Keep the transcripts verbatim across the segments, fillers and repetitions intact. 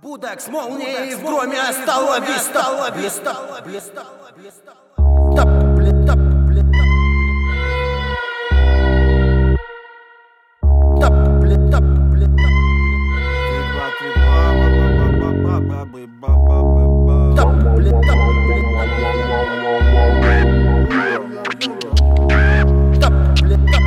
Будак с молнией в громе остала виста. Блеста, блеста, блеста. Тап, бле, тап, бле, тап. Тап, бле, тап, бле, тап. Тап, бле, тап, бле, тап. Тап, бле, тап.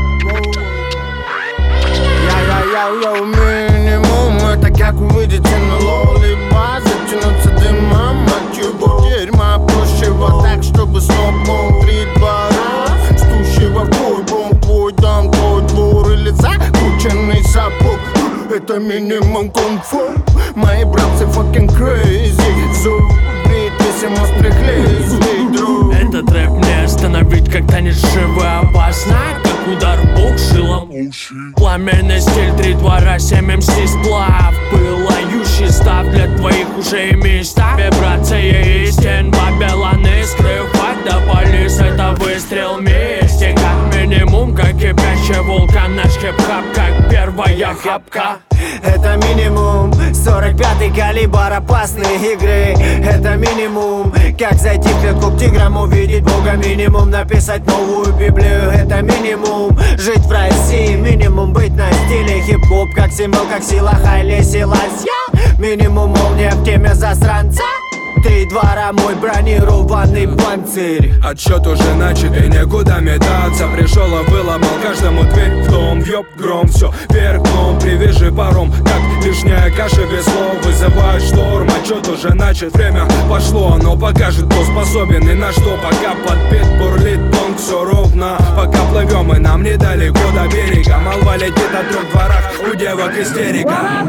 Я-я-я-я, минимум. Это как вы видите на лоллипа. Затянуться дымом, мать его дерьма. Проще вот так, чтобы снопнул три двора. Стущего в твой бомб, твой дом, твой двор и лица. Кученный сапог, это минимум кунг-фу. Мои братцы fucking crazy. Зуб брит, мозг прихлезли, друг. Этот рэп не остановить, когда не живо опасно. Как удар в бок шилом. Пламенный стиль, три двора, семь эм си сплав. Пылающий став для твоих ушей места. Вибрации истин, Вавилон искры. Факт до полис, это выстрел мести. Как минимум, как кипящий вулкан. Наш хип-хап, как первая хапка. Это минимум, сорок пятый калибр опасной игры. Это минимум, как зайти в клуб тиграм, увидеть Бога. Минимум, написать новую Библию. Это минимум, жить в России. Минимум, быть на стиле хип-хоп, как символ, как сила, хайли, сила. Минимум, молния в теме засранца. Три двора, мой бронированный панцирь. Отсчет уже начат и некуда метаться. Пришел и выломал каждому дверь в дом. Въеб гром, все вверх дном. Привяжи паром, как лишняя каша весло. Вызывает шторм, отсчет уже начат. Время пошло, оно покажет, кто способен и на что. Пока подбит, бурлит понг, все ровно. Пока плывем и нам недалеко до берега. Молва летит о трех дворах, у девок истерика.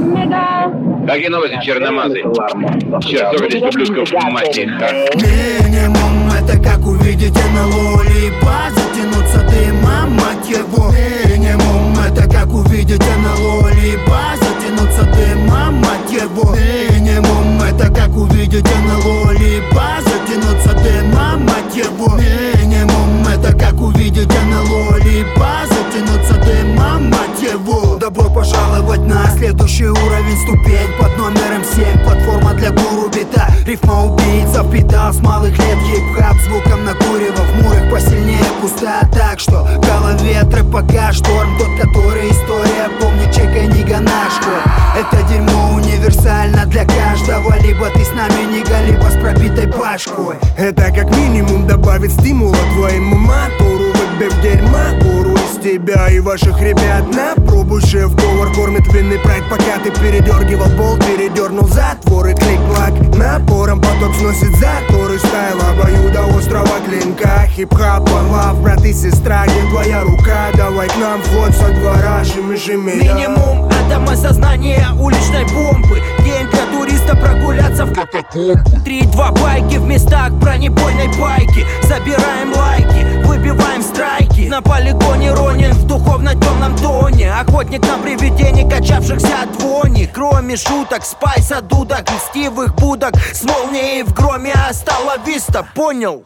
Какие новости, черномазый? Черт, только здесь поблюзков мать их. Минимум, это как увидите на лоллипа. Затянуться дымом, мать его. Минимум, это как увидите на лоллипа. Затянуться дымом, мать его. Минимум, это как увидите на лоллипа. Затянуться дымом, мать его. Минимум, это как увидите на лоллипа. Затянуться дымом, мать его. Добро пожаловать на следующий уровень, ступень под номером семь. Платформа для гуру бита. Рифма убийца впитал с малых лет хип-хап. Звуком накуривал в мурах посильнее куста. Так что в голове трэп пока шторм. Тот, который история помнит, чекай, не ганашку. Это дерьмо универсально для каждого. Либо ты с нами нига, либо с пробитой башкой. Это как минимум добавит стимула твоему мотору. Выбив дерьма, гору из тебя и ваших ребят. На пробу шеф-повар кормит винный прайд. Пока ты передергивал болт, передернул затвор и клик-клак. Напором поток сносит заторы. Стайл обоюда острого клинка. Хип-хап, лав, брат и сестра. Где твоя рука? Давай к нам вход со двора. Шими-шими. Минимум, атома сознания уличной бомбы. День для туриста прогуляться в катакомбу. Три-два байки в местах бронебойной байки. Забираем лайки, выбиваем страйки. На полигоне ронин в духовно темном тоне. Охотник на привидений, качавшихся от вони. Кроме шуток, спайса, дудок, льстивых будок. С молнией в громе остала виста, понял?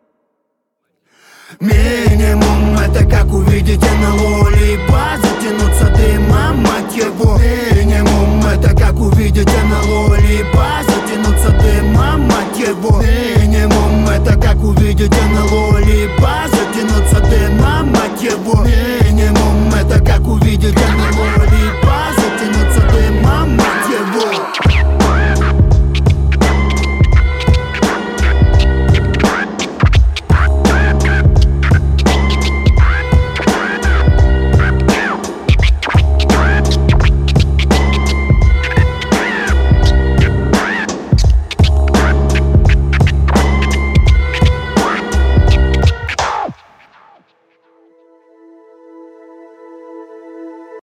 Минимум, это как увидите на лоллипа. Затянуться дымом, мать его. Минимум, это как увидите на лоллипа. Затянуться дымом, мать его. Минимум, это как увидите на лоллипа. Затянуться дымом, мать его.